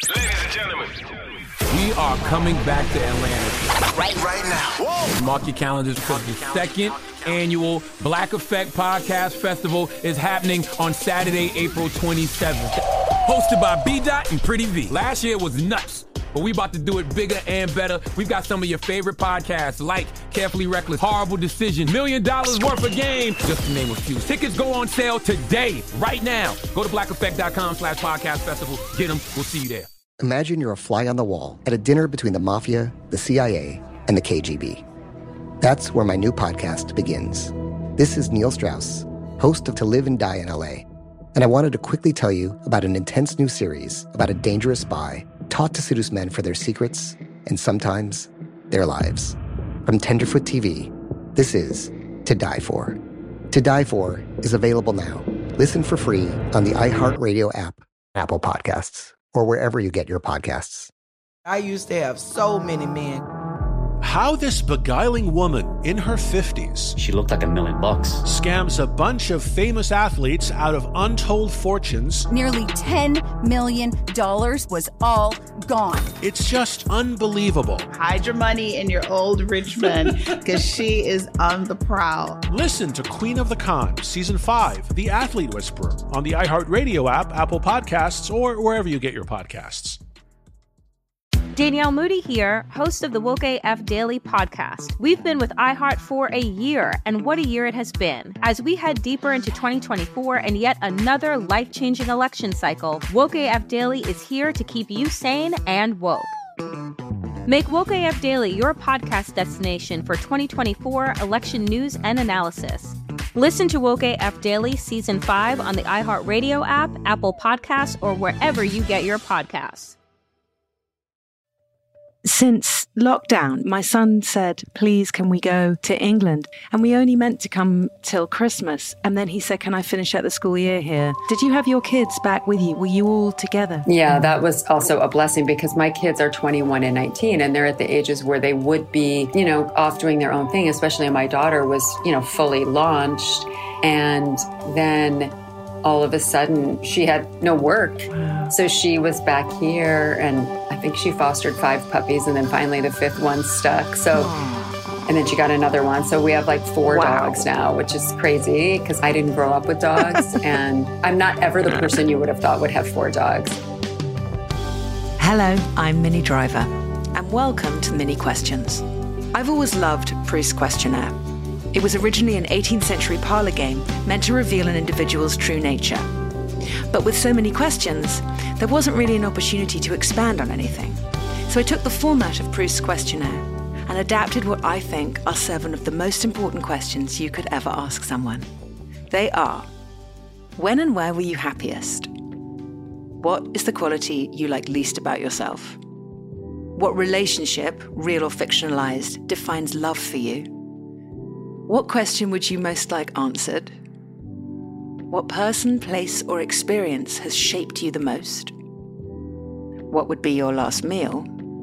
Ladies and gentlemen, we are coming back to Atlanta right now. Whoa. Mark your calendars because the second annual Black Effect Podcast Festival is happening on Saturday, April 27th. Hosted by B-Dot and Pretty V. Last year was nuts, but we about to do it bigger and better. We've got some of your favorite podcasts like Carefully Reckless, Horrible Decision, $1 Million Worth of Game, just to name a few. Tickets go on sale today, right now. Go to blackeffect.com/podcast festival. Get them. We'll see you there. Imagine you're a fly on the wall at a dinner between the mafia, the CIA, and the KGB. That's where my new podcast begins. This is Neil Strauss, host of To Live and Die in LA. And I wanted to quickly tell you about an intense new series about a dangerous spy taught to seduce men for their secrets and sometimes their lives. From Tenderfoot TV, this is To Die For. To Die For is available now. Listen for free on the iHeartRadio app, Apple Podcasts, or wherever you get your podcasts. I used to have so many men. How this beguiling woman in her 50s, she looked like $1 million, scams a bunch of famous athletes out of untold fortunes. Nearly $10 million was all gone. It's just unbelievable. Hide your money in your old rich man, because she is on the prowl. Listen to Queen of the Con, Season 5, The Athlete Whisperer, on the iHeartRadio app, Apple Podcasts, or wherever you get your podcasts. Danielle Moody here, host of the Woke AF Daily podcast. We've been with iHeart for a year, and what a year it has been. As we head deeper into 2024 and yet another life-changing election cycle, Woke AF Daily is here to keep you sane and woke. Make Woke AF Daily your podcast destination for 2024 election news and analysis. Listen to Woke AF Daily Season 5 on the iHeartRadio app, Apple Podcasts, or wherever you get your podcasts. Since lockdown, my son said, please, can we go to England? And we only meant to come till Christmas. And then he said, can I finish out the school year here? Did you have your kids back with you? Were you all together? Yeah, that was also a blessing because my kids are 21 and 19 and they're at the ages where they would be, off doing their own thing, especially my daughter was, fully launched. And then all of a sudden she had no work. Wow. So she was back here and I think she fostered 5 puppies and then finally the 5th one stuck. So, and then she got another one. So we have like 4 dogs now, which is crazy because I didn't grow up with dogs and I'm not ever the person you would have thought would have 4 dogs. Hello, I'm Minnie Driver and welcome to Minnie Questions. I've always loved Proust's questionnaire. It was originally an 18th century parlor game meant to reveal an individual's true nature. But with so many questions, there wasn't really an opportunity to expand on anything. So I took the format of Proust's questionnaire and adapted what I think are 7 of the most important questions you could ever ask someone. They are: when and where were you happiest? What is the quality you like least about yourself? What relationship, real or fictionalized, defines love for you? What question would you most like answered? What person, place, or experience has shaped you the most? What would be your last meal?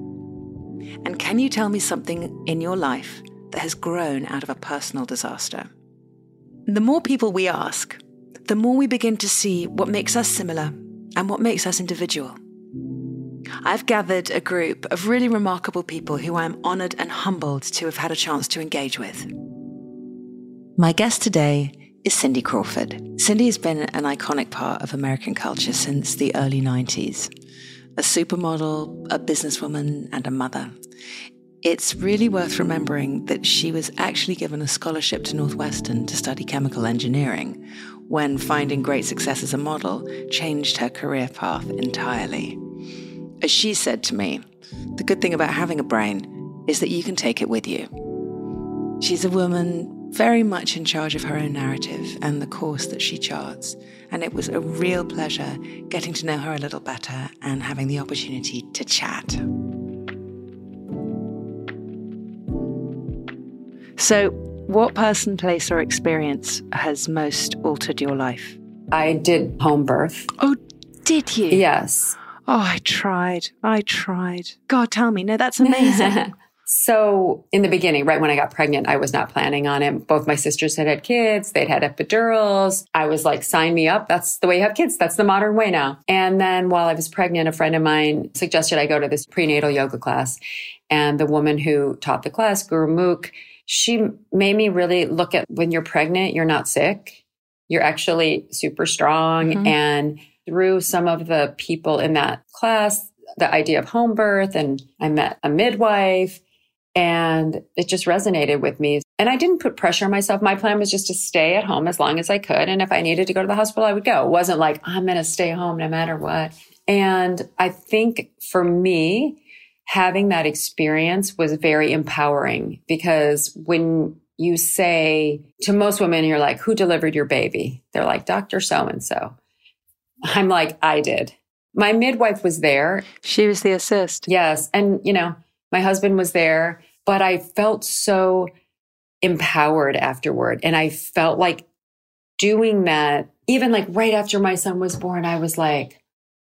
And can you tell me something in your life that has grown out of a personal disaster? The more people we ask, the more we begin to see what makes us similar and what makes us individual. I've gathered a group of really remarkable people who I'm honored and humbled to have had a chance to engage with. My guest today is Cindy Crawford. Cindy has been an iconic part of American culture since the early 90s. A supermodel, a businesswoman, and a mother. It's really worth remembering that she was actually given a scholarship to Northwestern to study chemical engineering when finding great success as a model changed her career path entirely. As she said to me, the good thing about having a brain is that you can take it with you. She's a woman very much in charge of her own narrative and the course that she charts. And it was a real pleasure getting to know her a little better and having the opportunity to chat. So, what person, place, or experience has most altered your life? I did home birth. Oh, did you? Yes. Oh, I tried. God, tell me. No, that's amazing. So in the beginning, right when I got pregnant, I was not planning on it. Both my sisters had kids. They'd had epidurals. I was like, sign me up. That's the way you have kids. That's the modern way now. And then while I was pregnant, a friend of mine suggested I go to this prenatal yoga class. And the woman who taught the class, Guru Mukh, she made me really look at when you're pregnant, you're not sick. You're actually super strong. Mm-hmm. And through some of the people in that class, the idea of home birth, and I met a midwife. And it just resonated with me. And I didn't put pressure on myself. My plan was just to stay at home as long as I could. And if I needed to go to the hospital, I would go. It wasn't like, I'm going to stay home no matter what. And I think for me, having that experience was very empowering, because when you say to most women, you're like, who delivered your baby? They're like, Dr. So-and-so. I'm like, I did. My midwife was there. She was the assist. Yes. And, my husband was there, but I felt so empowered afterward. And I felt like doing that, even like right after my son was born, I was like,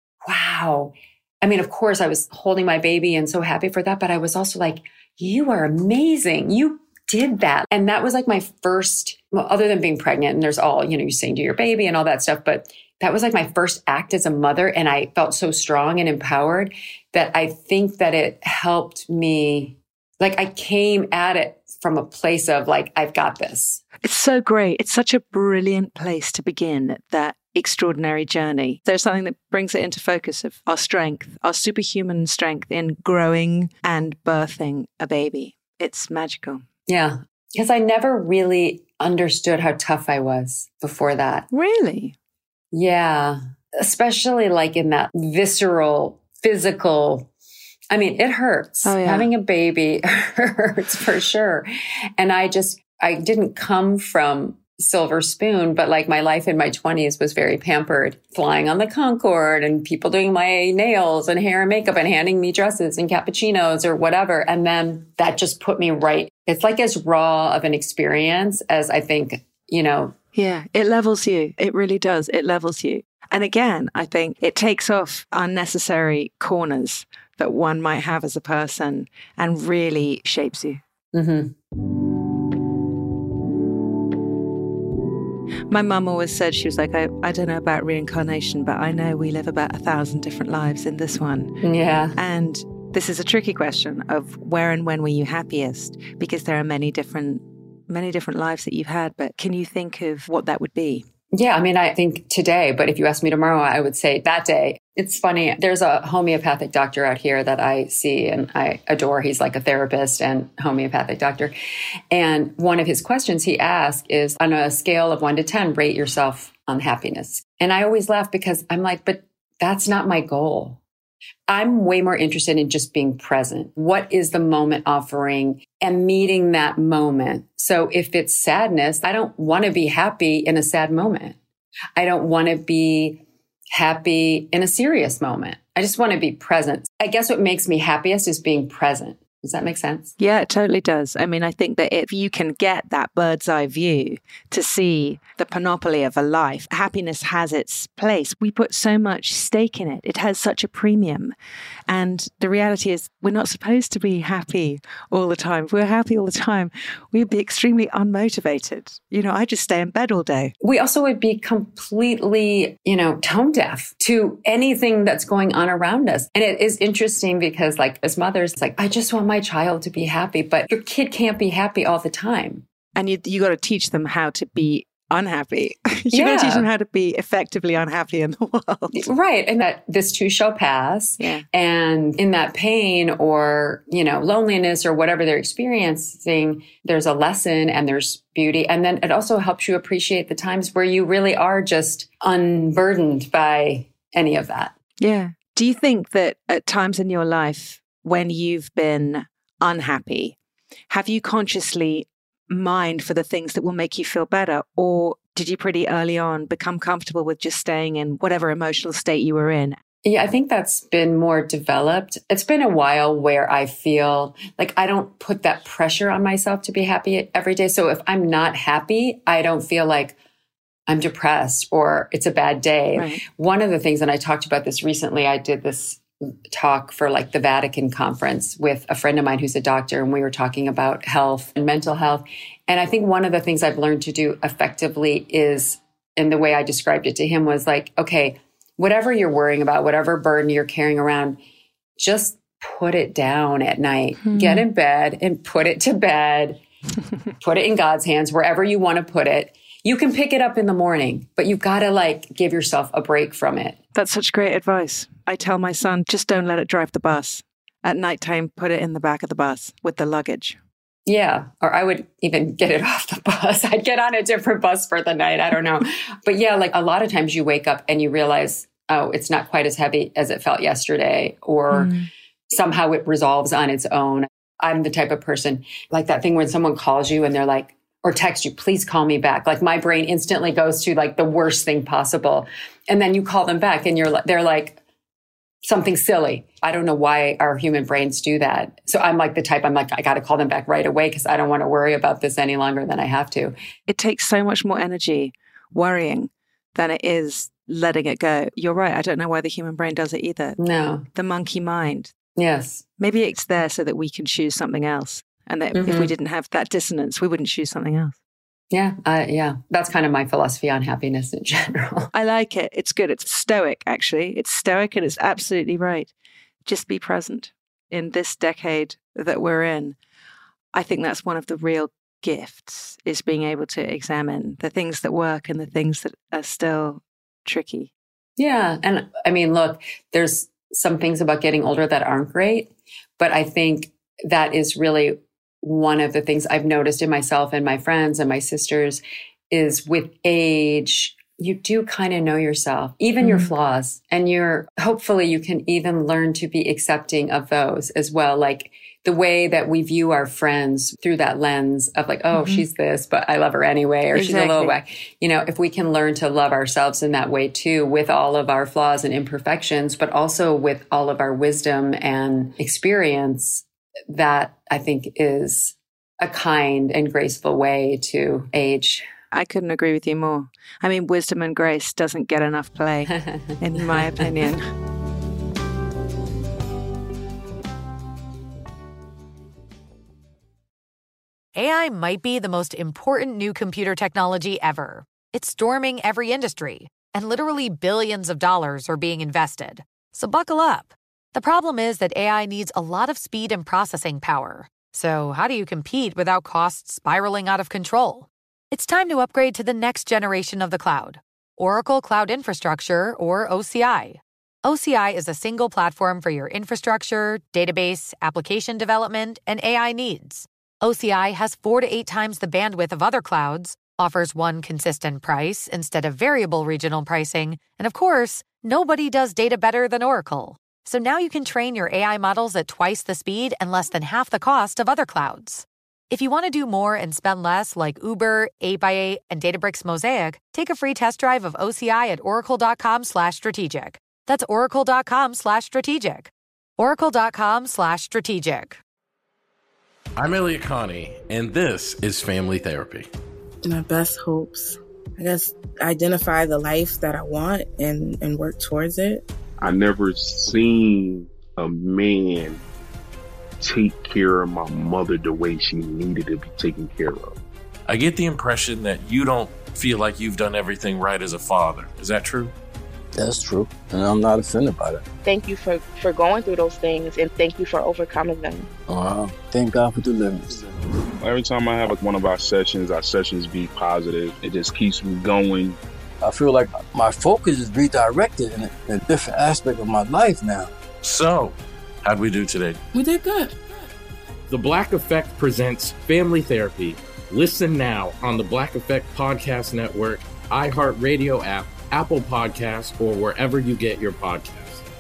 wow. I mean, of course, I was holding my baby and so happy for that, but I was also like, you are amazing. You did that. And that was like my first, well, other than being pregnant, and there's all, you sing to your baby and all that stuff, but that was like my first act as a mother. And I felt so strong and empowered that I think that it helped me. Like I came at it from a place of like, I've got this. It's so great. It's such a brilliant place to begin that extraordinary journey. There's something that brings it into focus of our strength, our superhuman strength in growing and birthing a baby. It's magical. Yeah. Because I never really understood how tough I was before that. Really? Yeah. Especially like in that visceral, physical, I mean, it hurts. Oh, yeah. Having a baby hurts for sure. And I didn't come from silver spoon, but like my life in my 20s was very pampered, flying on the Concorde and people doing my nails and hair and makeup and handing me dresses and cappuccinos or whatever. And then that just put me right. It's like as raw of an experience as I think, Yeah, it levels you. It really does. It levels you. And again, I think it takes off unnecessary corners that one might have as a person and really shapes you. Mm-hmm. My mum always said, she was like, I don't know about reincarnation, but I know we live about 1,000 different lives in this one. Yeah. And this is a tricky question of where and when were you happiest? Because there are many different lives that you've had, but can you think of what that would be? Yeah, I mean, I think today, but if you ask me tomorrow, I would say that day. It's funny. There's a homeopathic doctor out here that I see and I adore. He's like a therapist and homeopathic doctor. And one of his questions he asked is, on a scale of 1 to 10, rate yourself on happiness. And I always laugh because I'm like, but that's not my goal. I'm way more interested in just being present. What is the moment offering and meeting that moment? So if it's sadness, I don't want to be happy in a sad moment. I don't want to be happy in a serious moment. I just want to be present. I guess what makes me happiest is being present. Does that make sense? Yeah, it totally does. I mean, I think that if you can get that bird's eye view to see the panoply of a life, happiness has its place. We put so much stake in it. It has such a premium. And the reality is we're not supposed to be happy all the time. If we're happy all the time, we'd be extremely unmotivated. I just stay in bed all day. We also would be completely, tone deaf to anything that's going on around us. And it is interesting because like as mothers, it's like, I just want my child to be happy, but your kid can't be happy all the time. And you got to teach them how to be unhappy. You got to teach them how to be effectively unhappy in the world. Right. And that this too shall pass. Yeah. And in that pain or, loneliness or whatever they're experiencing, there's a lesson and there's beauty. And then it also helps you appreciate the times where you really are just unburdened by any of that. Yeah. Do you think that at times in your life when you've been unhappy, have you consciously mined for the things that will make you feel better? Or did you pretty early on become comfortable with just staying in whatever emotional state you were in? Yeah, I think that's been more developed. It's been a while where I feel like I don't put that pressure on myself to be happy every day. So if I'm not happy, I don't feel like I'm depressed or it's a bad day. Right. One of the things, and I talked about this recently, I did this talk for like the Vatican conference with a friend of mine who's a doctor, and we were talking about health and mental health. And I think one of the things I've learned to do effectively is, and the way I described it to him was like, okay, whatever you're worrying about, whatever burden you're carrying around, just put it down at night. Get in bed and put it to bed. Put it in God's hands, wherever you want to put it. You can pick it up in the morning, but you've got to like give yourself a break from it. That's such great advice. I tell my son, just don't let it drive the bus. At nighttime, put it in the back of the bus with the luggage. Yeah. Or I would even get it off the bus. I'd get on a different bus for the night. I don't know. But yeah, like a lot of times you wake up and you realize, oh, it's not quite as heavy as it felt yesterday, or somehow it resolves on its own. I'm the type of person, like that thing when someone calls you and they're like, or text you, please call me back. Like my brain instantly goes to like the worst thing possible. And then you call them back and they're like something silly. I don't know why our human brains do that. So I'm like the type, I got to call them back right away because I don't want to worry about this any longer than I have to. It takes so much more energy worrying than it is letting it go. You're right. I don't know why the human brain does it either. No. The monkey mind. Yes. Maybe it's there so that we can choose something else. And that if we didn't have that dissonance, we wouldn't choose something else. Yeah. That's kind of my philosophy on happiness in general. I like it. It's good. It's stoic, actually. It's stoic and it's absolutely right. Just be present in this decade that we're in. I think that's one of the real gifts, is being able to examine the things that work and the things that are still tricky. Yeah. And I mean, look, there's some things about getting older that aren't great, but I think that is really one of the things I've noticed in myself and my friends and my sisters is with age, you do kind of know yourself, even your flaws, and hopefully you can even learn to be accepting of those as well. Like the way that we view our friends through that lens of like, oh, she's this, but I love her anyway, or she's a little whack. You know, if we can learn to love ourselves in that way too, with all of our flaws and imperfections, but also with all of our wisdom and experience, that I think is a kind and graceful way to age. I couldn't agree with you more. I mean, wisdom and grace doesn't get enough play, in my opinion. AI might be the most important new computer technology ever. It's storming every industry, and literally billions of dollars are being invested. So buckle up. The problem is that AI needs a lot of speed and processing power. So how do you compete without costs spiraling out of control? It's time to upgrade to the next generation of the cloud, Oracle Cloud Infrastructure, or OCI. OCI is a single platform for your infrastructure, database, application development, and AI needs. OCI has 4 to 8 times the bandwidth of other clouds, offers one consistent price instead of variable regional pricing, and of course, nobody does data better than Oracle. So now you can train your AI models at twice the speed and less than half the cost of other clouds. If you want to do more and spend less like Uber, 8x8, and Databricks Mosaic, take a free test drive of OCI at oracle.com/strategic. That's oracle.com/strategic. Oracle.com/strategic. I'm Elliot Connie, and this is Family Therapy. My best hopes, I guess, identify the life that I want and work towards it. I never seen a man take care of my mother the way she needed to be taken care of. I get the impression that you don't feel like you've done everything right as a father. Is that true? That's true, and I'm not offended by that. Thank you for going through those things, and thank you for overcoming them. Wow. Thank God for deliverance. Every time I have one of our sessions be positive. It just keeps me going. I feel like my focus is redirected in a different aspect of my life now. So, how'd we do today? We did good. The Black Effect presents Family Therapy. Listen now on the Black Effect Podcast Network, iHeartRadio app, Apple Podcasts, or wherever you get your podcasts.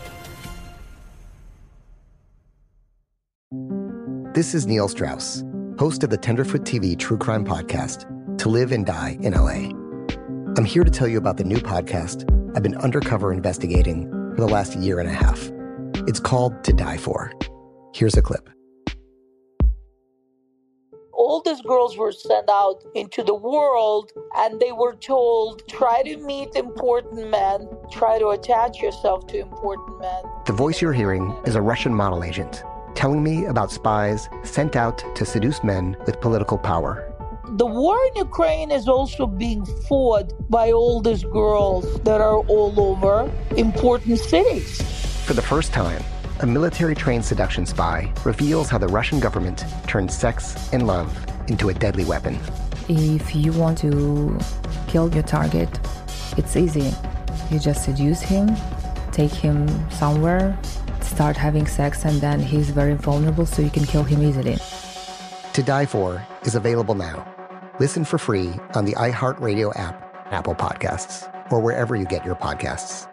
This is Neil Strauss, host of the Tenderfoot TV true crime podcast, To Live and Die in LA. I'm here to tell you about the new podcast I've been undercover investigating for the last year and a half. It's called To Die For. Here's a clip. All these girls were sent out into the world and they were told, try to meet important men, try to attach yourself to important men. The voice you're hearing is a Russian model agent telling me about spies sent out to seduce men with political power. The war in Ukraine is also being fought by all these girls that are all over important cities. For the first time, a military-trained seduction spy reveals how the Russian government turns sex and love into a deadly weapon. If you want to kill your target, it's easy. You just seduce him, take him somewhere, start having sex, and then he's very vulnerable, so you can kill him easily. To Die For is available now. Listen for free on the iHeartRadio app, Apple Podcasts, or wherever you get your podcasts.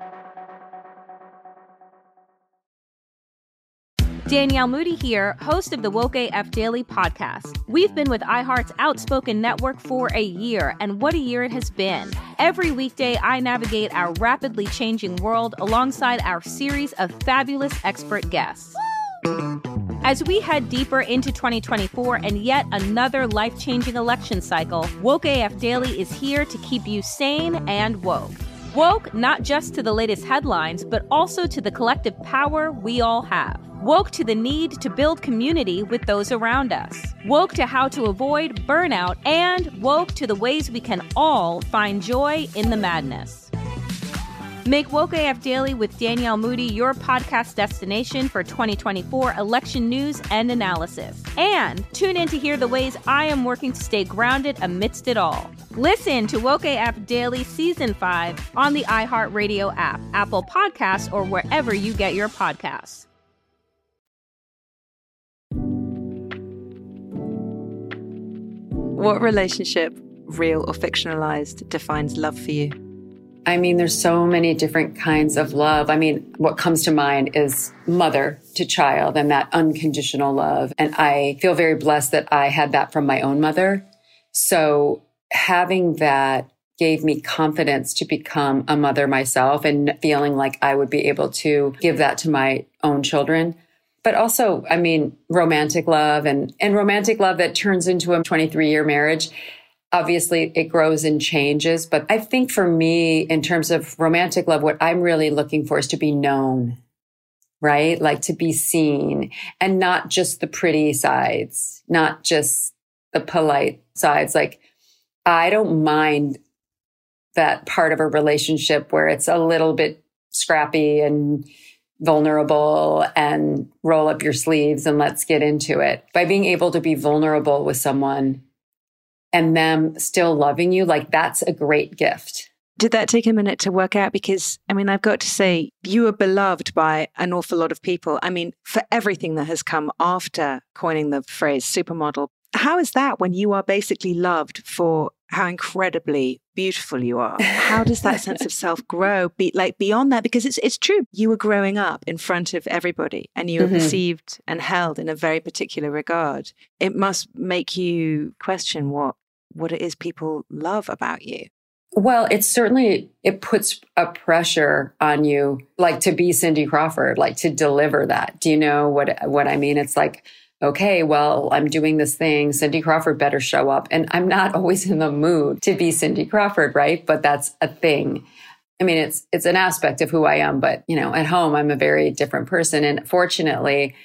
Danielle Moody here, host of the Woke AF Daily podcast. We've been with iHeart's Outspoken Network for a year, and what a year it has been. Every weekday, I navigate our rapidly changing world alongside our series of fabulous expert guests. As we head deeper into 2024 and yet another life-changing election cycle, Woke AF Daily is here to keep you sane and woke. Woke not just to the latest headlines, but also to the collective power we all have. Woke to the need to build community with those around us. Woke to how to avoid burnout, and woke to the ways we can all find joy in the madness. Make Woke AF Daily with Danielle Moody your podcast destination for 2024 election news and analysis. And tune in to hear the ways I am working to stay grounded amidst it all. Listen to Woke AF Daily Season 5 on the iHeartRadio app, Apple Podcasts, or wherever you get your podcasts. What relationship, real or fictionalized, defines love for you? I mean, there's so many different kinds of love. I mean, what comes to mind is mother to child and that unconditional love. And I feel very blessed that I had that from my own mother. So having that gave me confidence to become a mother myself and feeling like I would be able to give that to my own children. But also, I mean, romantic love and romantic love that turns into a 23-year marriage. Obviously, it grows and changes. But I think for me, in terms of romantic love, what I'm really looking for is to be known, right? Like to be seen, and not just the pretty sides, not just the polite sides. Like, I don't mind that part of a relationship where it's a little bit scrappy and vulnerable and roll up your sleeves and let's get into it. By being able to be vulnerable with someone and them still loving you, like that's a great gift. Did that take a minute to work out? Because, I mean, I've got to say, you are beloved by an awful lot of people. I mean, for everything that has come after coining the phrase supermodel. How is that when you are basically loved for how incredibly beautiful you are? How does that sense of self grow beyond that? Because it's true. You were growing up in front of everybody and you were perceived and held in a very particular regard. It must make you question what it is people love about you. Well, it puts a pressure on you, like to be Cindy Crawford, like to deliver that. Do you know what I mean? It's like, okay, well, I'm doing this thing. Cindy Crawford better show up. And I'm not always in the mood to be Cindy Crawford, right? But that's a thing. I mean, it's an aspect of who I am. But, you know, at home, I'm a very different person. And fortunately,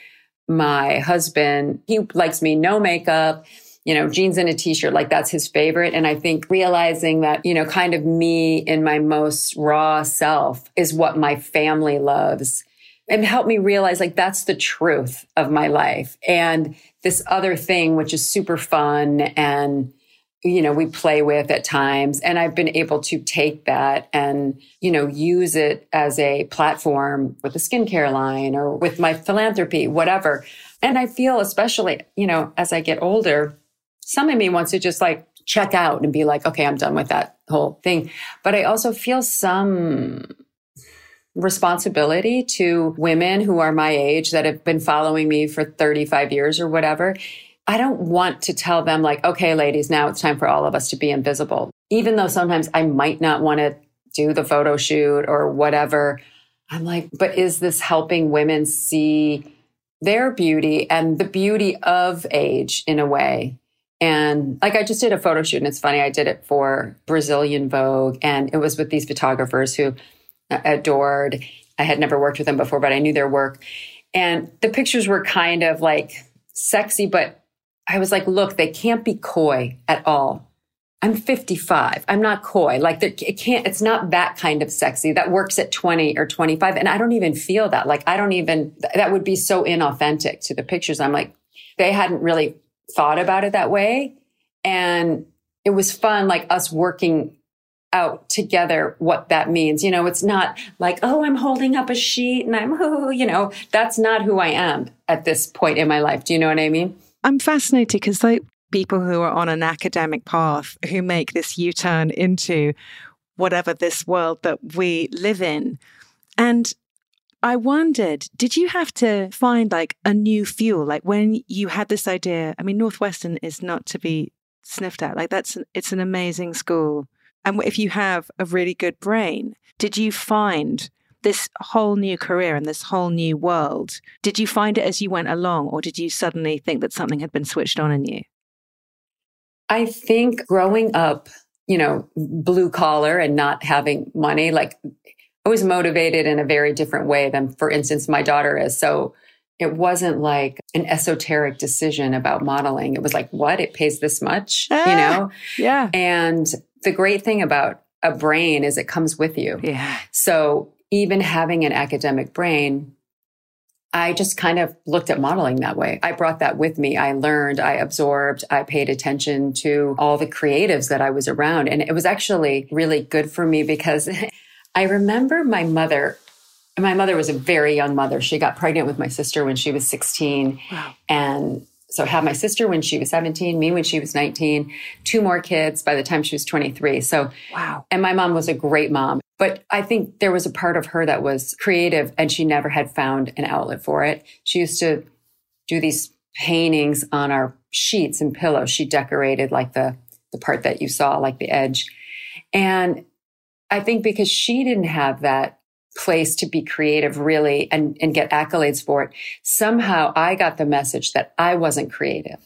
my husband, he likes me no makeup, you know, jeans and a t-shirt, like that's his favorite. And I think realizing that, you know, kind of me in my most raw self is what my family loves. And help me realize like that's the truth of my life. And this other thing, which is super fun and, you know, we play with at times. And I've been able to take that and, you know, use it as a platform with the skincare line or with my philanthropy, whatever. And I feel especially, you know, as I get older, some of me wants to just like check out and be like, okay, I'm done with that whole thing. But I also feel some responsibility to women who are my age that have been following me for 35 years or whatever. I don't want to tell them like, okay, ladies, now it's time for all of us to be invisible. Even though sometimes I might not want to do the photo shoot or whatever. I'm like, but is this helping women see their beauty and the beauty of age in a way? And like, I just did a photo shoot, and it's funny, I did it for Brazilian Vogue, and it was with these photographers who I adored. I had never worked with them before, but I knew their work. And the pictures were kind of like sexy, but I was like, look, they can't be coy at all. I'm 55. I'm not coy. Like, it's not that kind of sexy that works at 20 or 25. And I don't even feel that. Like, that would be so inauthentic to the pictures. I'm like, they hadn't really thought about it that way. And it was fun, like us working out together what that means. You know, it's not like, oh, I'm holding up a sheet and that's not who I am at this point in my life. Do you know what I mean? I'm fascinated because like people who are on an academic path who make this U-turn into whatever this world that we live in. And I wondered, did you have to find like a new fuel? Like when you had this idea, I mean, Northwestern is not to be sniffed at. Like it's an amazing school. And if you have a really good brain, did you find this whole new career and this whole new world? Did you find it as you went along, or did you suddenly think that something had been switched on in you? I think growing up, blue collar and not having money, like, I was motivated in a very different way than, for instance, my daughter is. So it wasn't like an esoteric decision about modeling. It was like, what? It pays this much, Yeah. And the great thing about a brain is it comes with you. Yeah. So even having an academic brain, I just kind of looked at modeling that way. I brought that with me. I learned, I absorbed, I paid attention to all the creatives that I was around. And it was actually really good for me because I remember my mother was a very young mother. She got pregnant with my sister when she was 16. Wow. And so had my sister when she was 17, me when she was 19, 2 more kids by the time she was 23. So, wow. And my mom was a great mom. But I think there was a part of her that was creative and she never had found an outlet for it. She used to do these paintings on our sheets and pillows. She decorated like the part that you saw, like the edge. And I think because she didn't have that place to be creative really and get accolades for it, somehow I got the message that I wasn't creative.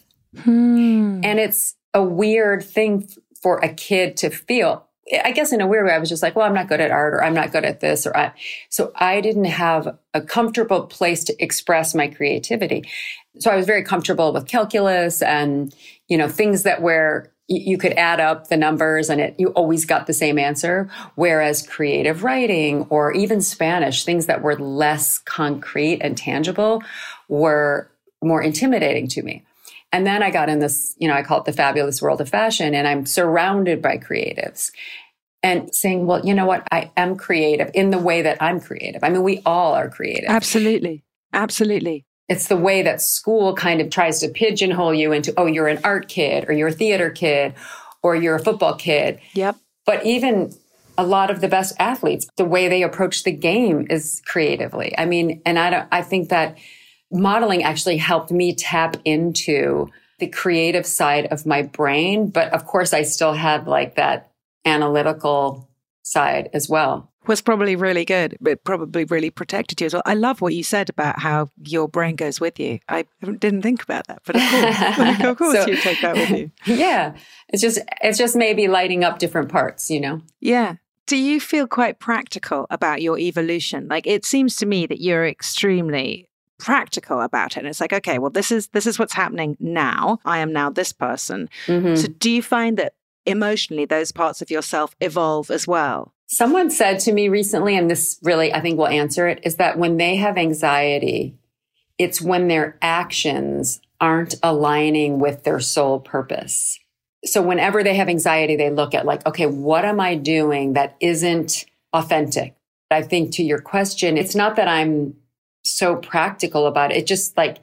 And it's a weird thing for a kid to feel. I guess in a weird way, I was just like, well, I'm not good at art, or I'm not good at this, so I didn't have a comfortable place to express my creativity. So I was very comfortable with calculus and, things that where you could add up the numbers and you always got the same answer. Whereas creative writing or even Spanish, things that were less concrete and tangible were more intimidating to me. And then I got in this, I call it the fabulous world of fashion, and I'm surrounded by creatives and saying, well, you know what? I am creative in the way that I'm creative. I mean, we all are creative. Absolutely. Absolutely. It's the way that school kind of tries to pigeonhole you into, oh, you're an art kid, or you're a theater kid, or you're a football kid. Yep. But even a lot of the best athletes, the way they approach the game is creatively. I mean, and I think that modeling actually helped me tap into the creative side of my brain. But of course, I still had like that analytical side as well. Was probably really good, but probably really protected you as well. I love what you said about how your brain goes with you. I didn't think about that, but of course, of course you take that with you. Yeah. It's just maybe lighting up different parts, Yeah. Do you feel quite practical about your evolution? Like, it seems to me that you're extremely practical about it. And it's like, okay, well, this is what's happening now. I am now this person. Mm-hmm. So do you find that emotionally those parts of yourself evolve as well? Someone said to me recently, and this really, I think will answer it, is that when they have anxiety, it's when their actions aren't aligning with their soul purpose. So whenever they have anxiety, they look at like, okay, what am I doing that isn't authentic? I think to your question, it's not that I'm so practical about it. It just like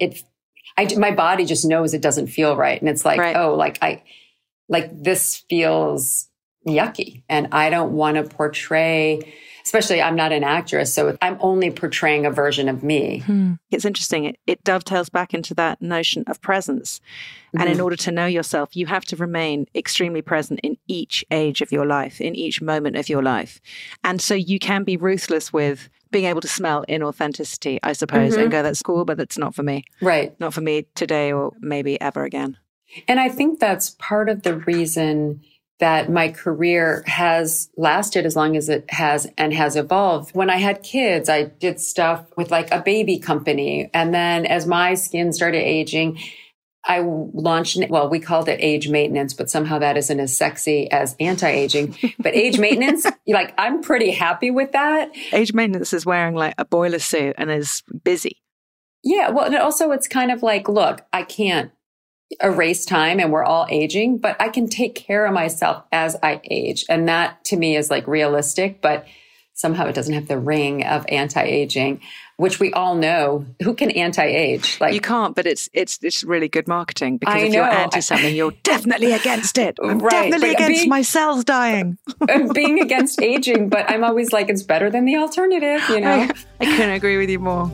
my body just knows it doesn't feel right. And it's like, right. Oh, this feels yucky. And I don't want to portray, especially I'm not an actress, so I'm only portraying a version of me. It's interesting. It dovetails back into that notion of presence. Mm-hmm. And in order to know yourself, you have to remain extremely present in each age of your life, in each moment of your life. And so you can be ruthless with being able to smell inauthenticity, I suppose, and go, that's cool, but that's not for me. Right. Not for me today or maybe ever again. And I think that's part of the reason that my career has lasted as long as it has and has evolved. When I had kids, I did stuff with like a baby company. And then as my skin started aging, I launched, well, we called it age maintenance, but somehow that isn't as sexy as anti-aging. But age maintenance, like, I'm pretty happy with that. Age maintenance is wearing like a boiler suit and is busy. Yeah. Well, and also it's kind of like, look, I can't erase time and we're all aging, but I can take care of myself as I age. And that to me is like realistic, but somehow it doesn't have the ring of anti-aging, which we all know. Who can anti-age? Like, you can't, but it's really good marketing, because if you're anti something, you're definitely against it. I'm definitely against my cells dying. Being against aging, but I'm always like, it's better than the alternative, you know? I couldn't agree with you more.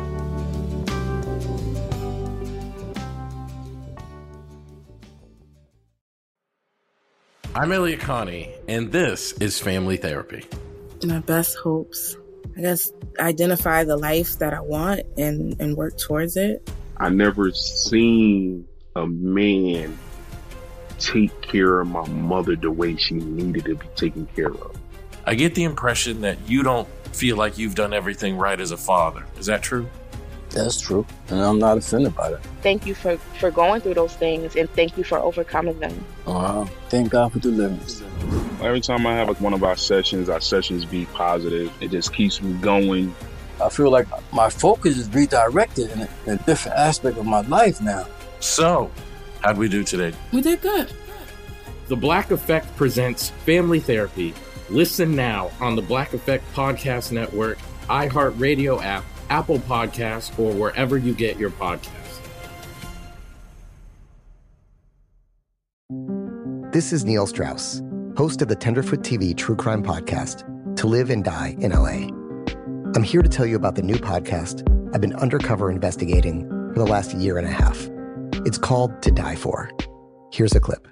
I'm Elliot Connie, and this is Family Therapy. My best hopes, I guess, identify the life that I want and work towards it. I never seen a man take care of my mother the way she needed to be taken care of. I get the impression that you don't feel like you've done everything right as a father. Is that true? That's true, and I'm not offended by that. Thank you for going through those things, and thank you for overcoming them. Thank God for deliverance. Every time I have one of our sessions be positive. It just keeps me going. I feel like my focus is redirected in a different aspect of my life now. So, how'd we do today? We did good. The Black Effect presents Family Therapy. Listen now on the Black Effect Podcast Network, iHeartRadio app, Apple Podcasts, or wherever you get your podcasts. This is Neil Strauss, host of the Tenderfoot TV true crime podcast, To Live and Die in LA. I'm here to tell you about the new podcast I've been undercover investigating for the last year and a half. It's called To Die For. Here's a clip.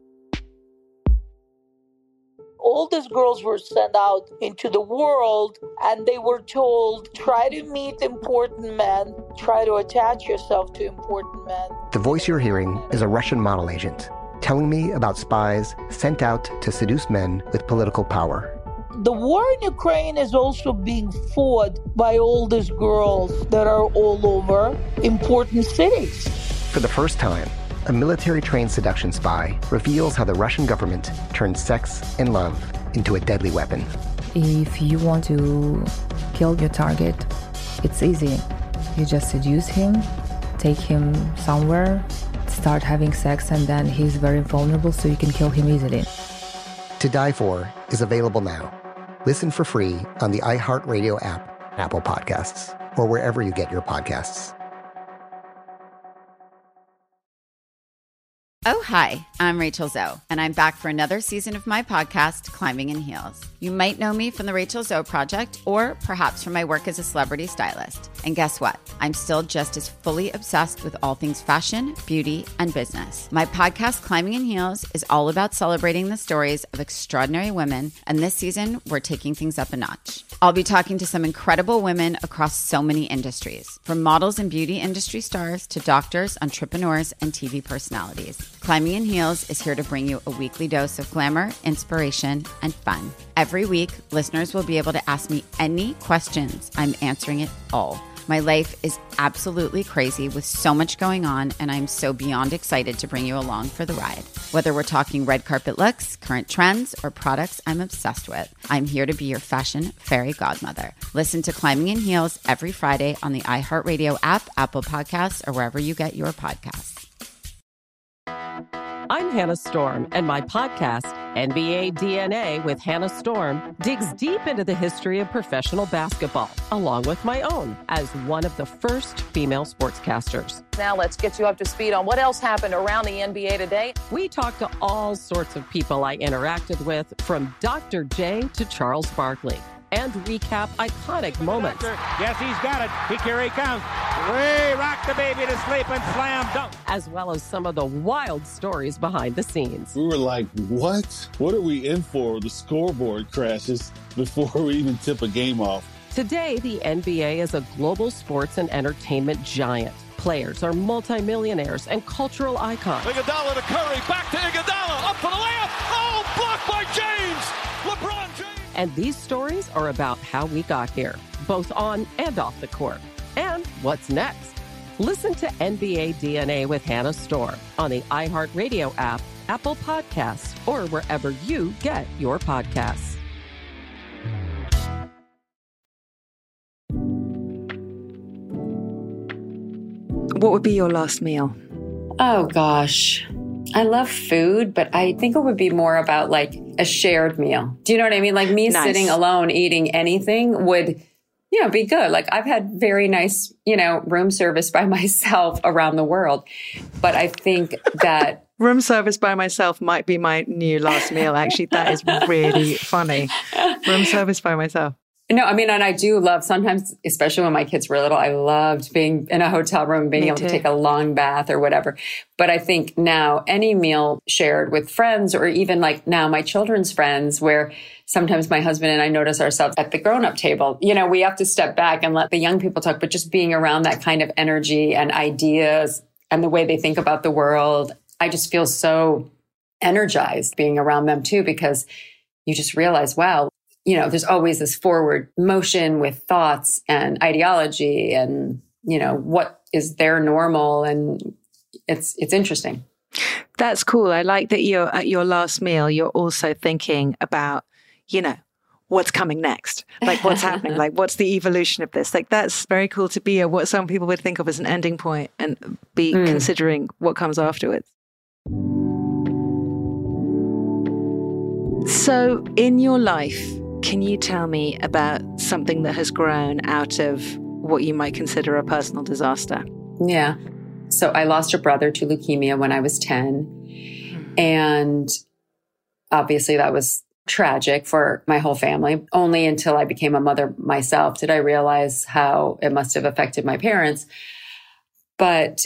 All these girls were sent out into the world and they were told, try to meet important men, try to attach yourself to important men. The voice you're hearing is a Russian model agent telling me about spies sent out to seduce men with political power. The war in Ukraine is also being fought by all these girls that are all over important cities. For the first time, a military-trained seduction spy reveals how the Russian government turned sex and love into a deadly weapon. If you want to kill your target, it's easy. You just seduce him, take him somewhere, start having sex, and then he's very vulnerable, so you can kill him easily. To Die For is available now. Listen for free on the iHeartRadio app, Apple Podcasts, or wherever you get your podcasts. Oh, hi, I'm Rachel Zoe, and I'm back for another season of my podcast, Climbing in Heels. You might know me from the Rachel Zoe Project, or perhaps from my work as a celebrity stylist. And guess what? I'm still just as fully obsessed with all things fashion, beauty, and business. My podcast, Climbing in Heels, is all about celebrating the stories of extraordinary women, and this season, we're taking things up a notch. I'll be talking to some incredible women across so many industries, from models and beauty industry stars to doctors, entrepreneurs, and TV personalities. Climbing in Heels is here to bring you a weekly dose of glamour, inspiration, and fun. Every week, listeners will be able to ask me any questions. I'm answering it all. My life is absolutely crazy with so much going on, and I'm so beyond excited to bring you along for the ride. Whether we're talking red carpet looks, current trends, or products I'm obsessed with, I'm here to be your fashion fairy godmother. Listen to Climbing in Heels every Friday on the iHeartRadio app, Apple Podcasts, or wherever you get your podcasts. I'm Hannah Storm, and my podcast, NBA DNA with Hannah Storm, digs deep into the history of professional basketball, along with my own, as one of the first female sportscasters. Now let's get you up to speed on what else happened around the NBA today. We talked to all sorts of people I interacted with, from Dr. J to Charles Barkley, and recap iconic moments. Yes, he's got it. Here he comes. Way rock the baby to sleep and slam dunk. As well as some of the wild stories behind the scenes. We were like, what? What are we in for? The scoreboard crashes before we even tip a game off. Today, the NBA is a global sports and entertainment giant. players are multimillionaires and cultural icons. Iguodala to Curry, back to Iguodala, up for the layup. Oh, blocked by James. LeBron James. And these stories are about how we got here, both on and off the court. And what's next? Listen to NBA DNA with Hannah Storm on the iHeartRadio app, Apple Podcasts, or wherever you get your podcasts. What would be your last meal? Oh, gosh. I love food, but I think it would be more about like a shared meal. Do you know what I mean? Like me sitting alone eating anything would, be good. Like I've had very nice, room service by myself around the world. But I think that room service by myself might be my new last meal. Actually, that is really funny. Room service by myself. No, I mean, and I do love sometimes, especially when my kids were little, I loved being in a hotel room, being able to take a long bath or whatever. But I think now any meal shared with friends, or even like now my children's friends, where sometimes my husband and I notice ourselves at the grown-up table, we have to step back and let the young people talk, but just being around that kind of energy and ideas and the way they think about the world, I just feel so energized being around them too, because you just realize, wow, there's always this forward motion with thoughts and ideology and, what is their normal. And it's interesting. That's cool. I like that you're at your last meal. You're also thinking about, what's coming next, like what's happening, like what's the evolution of this? Like that's very cool to be at what some people would think of as an ending point and be considering what comes afterwards. So in your life, can you tell me about something that has grown out of what you might consider a personal disaster? Yeah. So I lost a brother to leukemia when I was 10. And obviously that was tragic for my whole family. Only until I became a mother myself did I realize how it must have affected my parents. But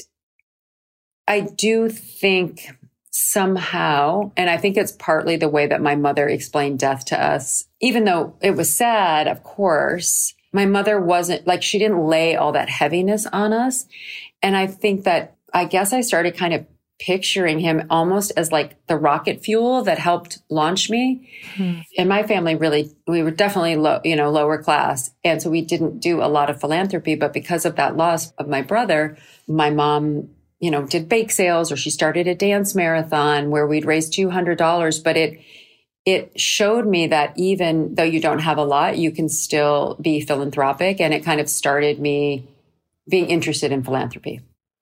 I do think somehow, and I think it's partly the way that my mother explained death to us, even though it was sad, of course, my mother wasn't like, she didn't lay all that heaviness on us. And I think that, I guess I started kind of picturing him almost as like the rocket fuel that helped launch me. In my family, really, we were definitely lower class. And so we didn't do a lot of philanthropy, but because of that loss of my brother, my mom did bake sales, or she started a dance marathon where we'd raise $200. But it showed me that even though you don't have a lot, you can still be philanthropic. And it kind of started me being interested in philanthropy.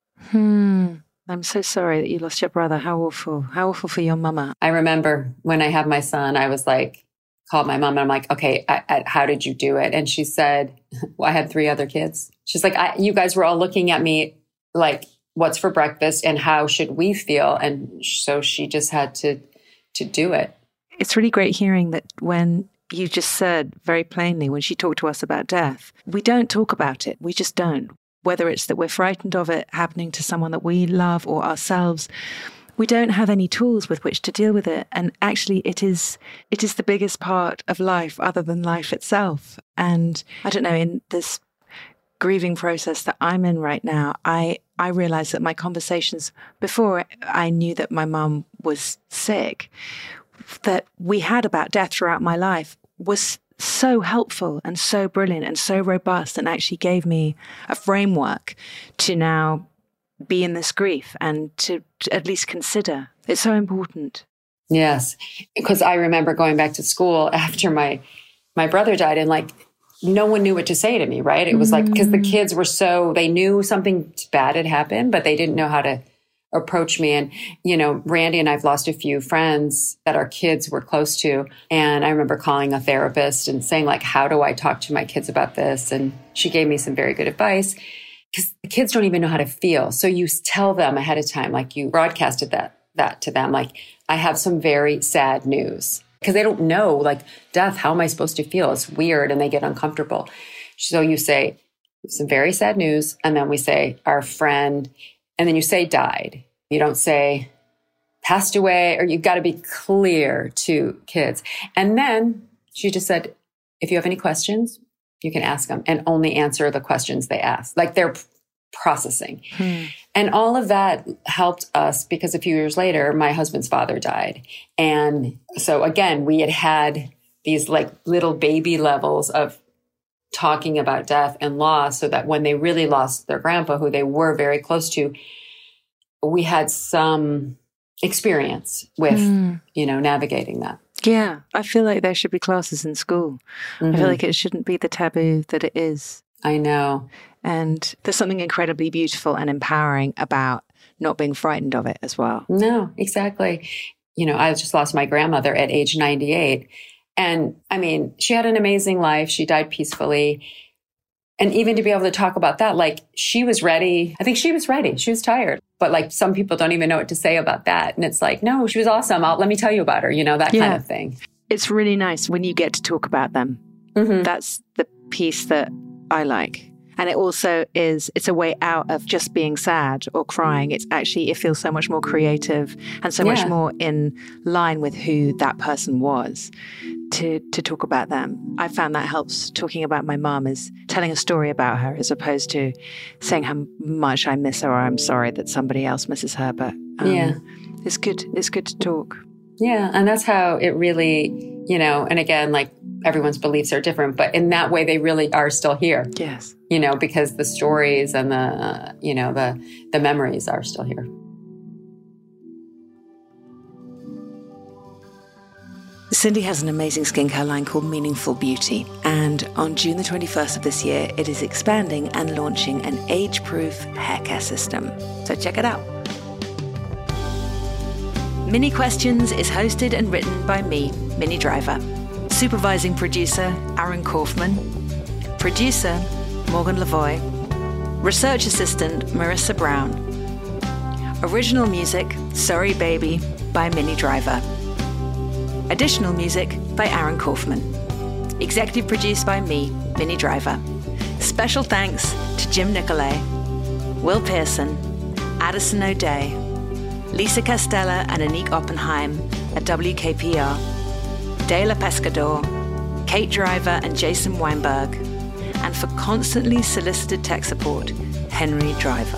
I'm so sorry that you lost your brother. How awful. How awful for your mama. I remember when I had my son, I was like, called my mom and I'm like, okay, how did you do it? And she said, well, I had 3 other kids. She's like, you guys were all looking at me like, what's for breakfast and how should we feel? And so she just had to do it. It's really great hearing that when you just said very plainly, when she talked to us about death, we don't talk about it. We just don't. Whether it's that we're frightened of it happening to someone that we love or ourselves, we don't have any tools with which to deal with it. And actually it is the biggest part of life other than life itself. And I don't know, in this grieving process that I'm in right now, I realized that my conversations before I knew that my mum was sick, that we had about death throughout my life was so helpful and so brilliant and so robust, and actually gave me a framework to now be in this grief and to at least consider. It's so important. Yes, because I remember going back to school after my brother died, and like no one knew what to say to me, right? It was like, because the kids were they knew something bad had happened, but they didn't know how to approach me. And, Randy and I've lost a few friends that our kids were close to. And I remember calling a therapist and saying like, how do I talk to my kids about this? And she gave me some very good advice, because the kids don't even know how to feel. So you tell them ahead of time, like you broadcasted that to them, like, I have some very sad news. Because they don't know, like, death, how am I supposed to feel? It's weird, and they get uncomfortable. So you say, some very sad news, and then we say, our friend, and then you say died. You don't say passed away, or you've got to be clear to kids. And then she just said, if you have any questions, you can ask them, and only answer the questions they ask. Like, they're processing. And all of that helped us because a few years later, my husband's father died. And so again, we had these like little baby levels of talking about death and loss, so that when they really lost their grandpa, who they were very close to, we had some experience with, navigating that. Yeah. I feel like there should be classes in school. I feel like it shouldn't be the taboo that it is. I know. And there's something incredibly beautiful and empowering about not being frightened of it as well. No, exactly. I just lost my grandmother at age 98. And I mean, she had an amazing life. She died peacefully. And even to be able to talk about that, like she was ready. I think she was ready. She was tired. But like some people don't even know what to say about that. And it's like, no, she was awesome. Let me tell you about her, that kind of thing. It's really nice when you get to talk about them. That's the piece that I like. And it also it's a way out of just being sad or crying. It feels so much more creative and so much more in line with who that person was to talk about them. I found that helps. Talking about my mom is telling a story about her as opposed to saying how much I miss her or I'm sorry that somebody else misses her. But it's good. It's good to talk. Yeah. And that's how it really, and again, like everyone's beliefs are different, but in that way, they really are still here. Yes. Because the stories and the memories are still here. Cindy has an amazing skincare line called Meaningful Beauty, and on June the 21st of this year, it is expanding and launching an age-proof hair care system. So check it out. Mini Questions is hosted and written by me, Minnie Driver. Supervising producer, Aaron Kaufman. Producer, Morgan Lavoie. Research assistant, Marissa Brown. Original music, Sorry Baby, by Minnie Driver. Additional music by Aaron Kaufman. Executive produced by me, Minnie Driver. Special thanks to Jim Nicolay, Will Pearson, Addison O'Day, Lisa Castella and Anique Oppenheim at WKPR, Dela Pescador, Kate Driver and Jason Weinberg, and for constantly solicited tech support, Henry Driver.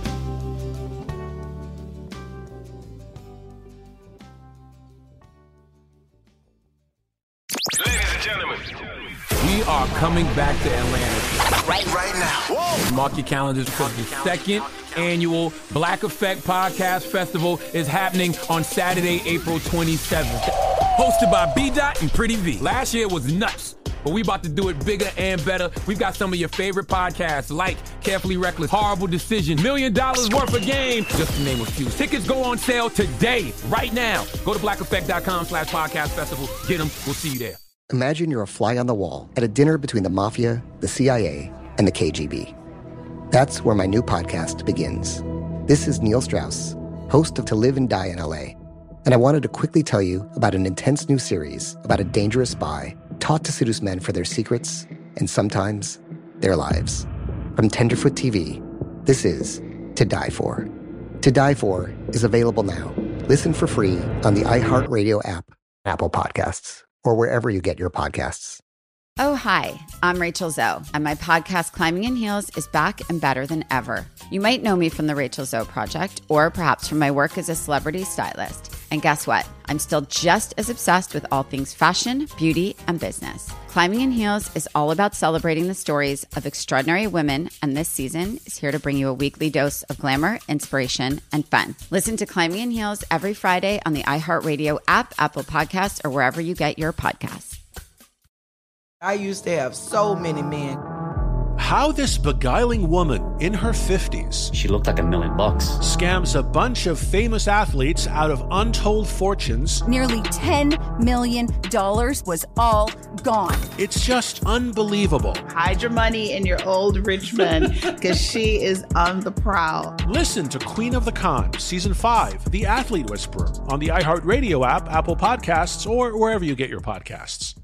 We are coming back to Atlanta. Right now. Whoa. Mark your calendars because the second annual Black Effect Podcast Festival is happening on Saturday, April 27th. Hosted by B-Dot and Pretty V. Last year was nuts, but we about to do it bigger and better. We've got some of your favorite podcasts like Carefully Reckless, Horrible Decision, $1 Million Worth of Game, just to name a few. Tickets go on sale today, right now. Go to blackeffect.com/podcast festival. Get them. We'll see you there. Imagine you're a fly on the wall at a dinner between the Mafia, the CIA, and the KGB. That's where my new podcast begins. This is Neil Strauss, host of To Live and Die in LA, and I wanted to quickly tell you about an intense new series about a dangerous spy taught to seduce men for their secrets and sometimes their lives. From Tenderfoot TV, this is To Die For. To Die For is available now. Listen for free on the iHeartRadio app, Apple Podcasts, or wherever you get your podcasts. Oh, hi, I'm Rachel Zoe, and my podcast, Climbing in Heels, is back and better than ever. You might know me from the Rachel Zoe Project, or perhaps from my work as a celebrity stylist. And guess what? I'm still just as obsessed with all things fashion, beauty, and business. Climbing in Heels is all about celebrating the stories of extraordinary women, and this season is here to bring you a weekly dose of glamour, inspiration, and fun. Listen to Climbing in Heels every Friday on the iHeartRadio app, Apple Podcasts, or wherever you get your podcasts. I used to have so many men. How this beguiling woman in her 50s, she looked like $1 million, scams a bunch of famous athletes out of untold fortunes. Nearly $10 million was all gone. It's just unbelievable. Hide your money in your old rich man, because she is on the prowl. Listen to Queen of the Con, Season 5, The Athlete Whisperer, on the iHeartRadio app, Apple Podcasts, or wherever you get your podcasts.